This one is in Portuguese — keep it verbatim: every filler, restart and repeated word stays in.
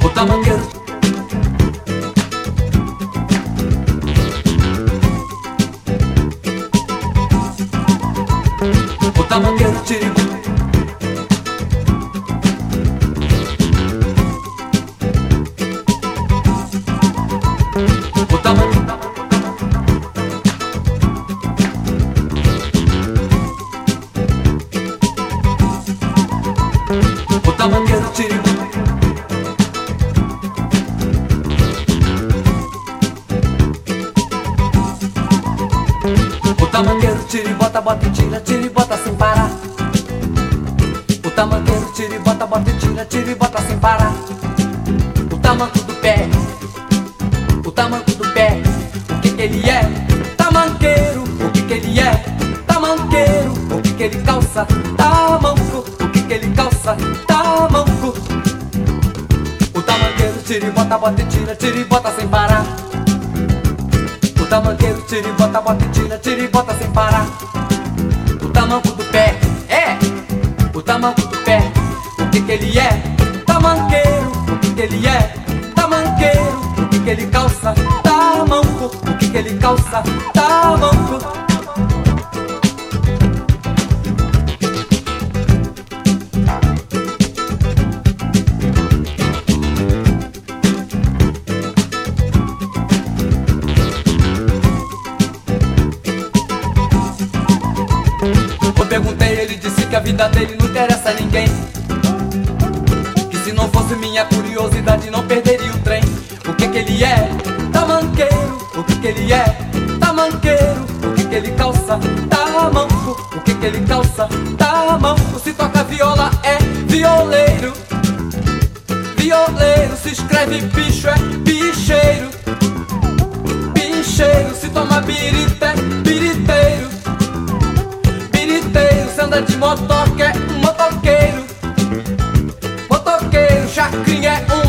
o tamanqueiro, o tamanqueiro tiribu, o tamanqueiro, o tamanqueiro tiribu, o tamanqueiro tiribota, bota e tira, tiribota sem parar. O tamanqueiro tiribota, bota e tira, tiribota sem parar. O tamanco do pé, o tamanco do pé, o que que ele é? Tamanqueiro, o que que ele é? Tamanqueiro, o que que ele calça? Tamanco, o que que ele calça? Tamanco. O tamanqueiro tiribota, bota e tira, tiribota sem parar. O tamanqueiro tiribota, bota e tira, tiribota sem parar. O tamanco do pé, é, o tamanco do pé, o que que ele é? Tamanqueiro, o que que ele é? Tamanqueiro, o que que ele calça? Tamanco, o que que ele calça? Tamanco. Eu perguntei, ele disse que a vida dele não interessa a ninguém, que se não fosse minha curiosidade não perderia o trem. O que que ele é? Tamanqueiro, o que que ele é? Tamanqueiro, o que que ele calça? Tamanco, o que que ele calça? Tamanco. Se toca viola é violeiro, violeiro. Se escreve bicho é bicheiro, bicheiro. Se toma birita é biriteiro, se anda de motoca é um motoqueiro, motoqueiro. Chacrinha é um